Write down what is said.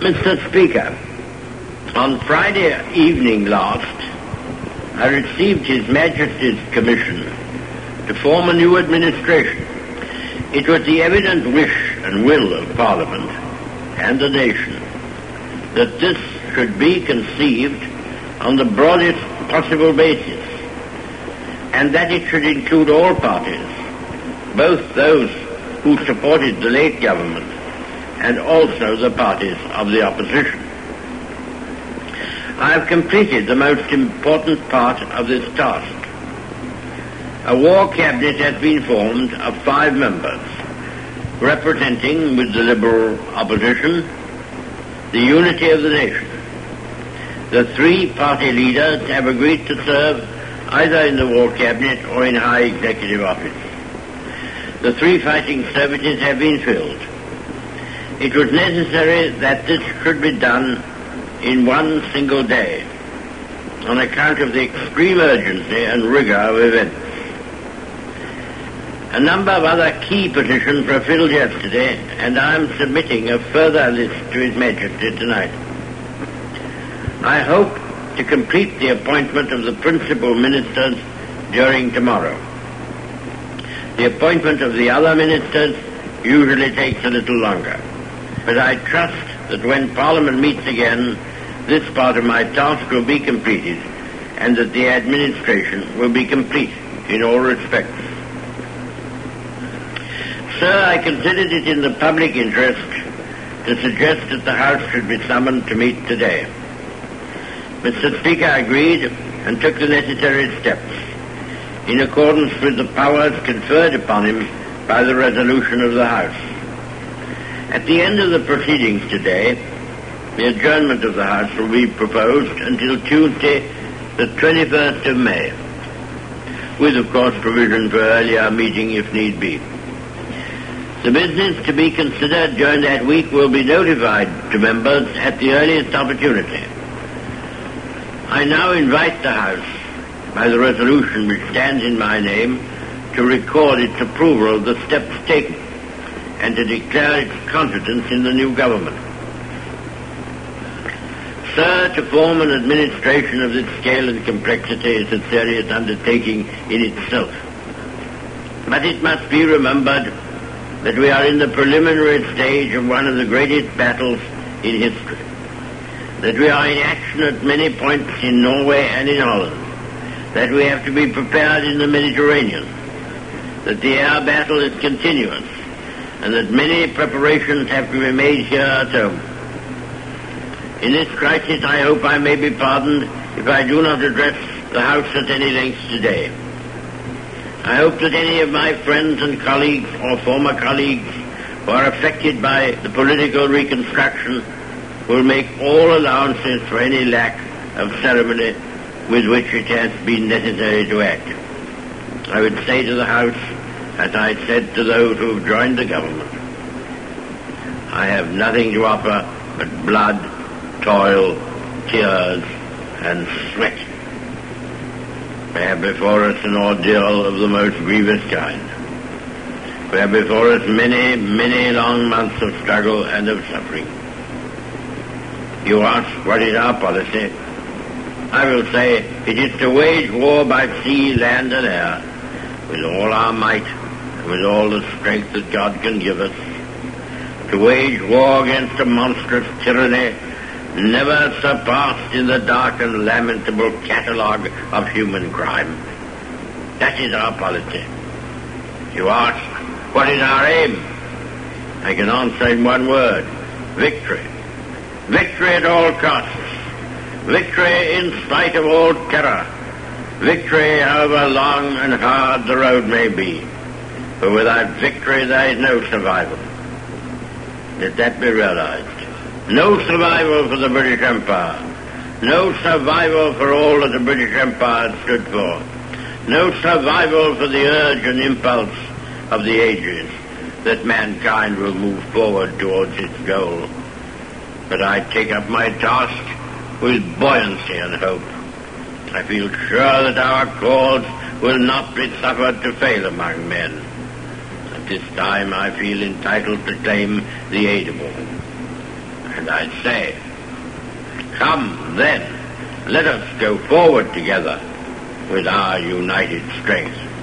Mr. Speaker, on Friday evening last, I received His Majesty's commission to form a new administration. It was the evident wish and will of Parliament and the nation that this should be conceived on the broadest possible basis, and that it should include all parties, both those who supported the late government and also the parties of the opposition. I have completed the most important part of this task. A war cabinet has been formed of 5 members, representing, with the Liberal opposition, the unity of the nation. The 3 party leaders have agreed to serve either in the war cabinet or in high executive office. The 3 fighting services have been filled. It was necessary that this should be done in one single day, on account of the extreme urgency and rigor of events. A number of other key positions were filled yesterday, and I am submitting a further list to His Majesty tonight. I hope to complete the appointment of the principal ministers during tomorrow. The appointment of the other ministers usually takes a little longer, but I trust that when Parliament meets again, this part of my task will be completed, and that the administration will be complete in all respects. Sir, I considered it in the public interest to suggest that the House should be summoned to meet today. Mr. Speaker agreed and took the necessary steps in accordance with the powers conferred upon him by the resolution of the House. At the end of the proceedings today, the adjournment of the House will be proposed until Tuesday, the 21st of May, with, of course, provision for earlier meeting if need be. The business to be considered during that week will be notified to members at the earliest opportunity. I now invite the House, by the resolution which stands in my name, to record its approval of the steps taken and to declare its confidence in the new government. Sir, to form an administration of this scale and complexity is a serious undertaking in itself. But it must be remembered that we are in the preliminary stage of one of the greatest battles in history, that we are in action at many points in Norway and in Holland, that we have to be prepared in the Mediterranean, that the air battle is continuous, and that many preparations have to be made here at home. In this crisis, I hope I may be pardoned if I do not address the House at any length today. I hope that any of my friends and colleagues or former colleagues who are affected by the political reconstruction will make all allowances for any lack of ceremony with which it has been necessary to act. I would say to the House, as I said to those who have joined the government, I have nothing to offer but blood, toil, tears, and sweat. We have before us an ordeal of the most grievous kind. We have before us many, many long months of struggle and of suffering. You ask, what is our policy? I will say, it is to wage war by sea, land, and air, with all our might, and with all the strength that God can give us, to wage war against a monstrous tyranny never surpassed in the dark and lamentable catalogue of human crime. That is our policy. You ask, what is our aim? I can answer in one word, victory. Victory at all costs. Victory in spite of all terror. Victory however long and hard the road may be. For without victory there is no survival. Let that be realized. No survival for the British Empire. No survival for all that the British Empire stood for. No survival for the urge and impulse of the ages that mankind will move forward towards its goal. But I take up my task with buoyancy and hope. I feel sure that our cause will not be suffered to fail among men. At this time I feel entitled to claim the aid of all. And I say, come then, let us go forward together with our united strength.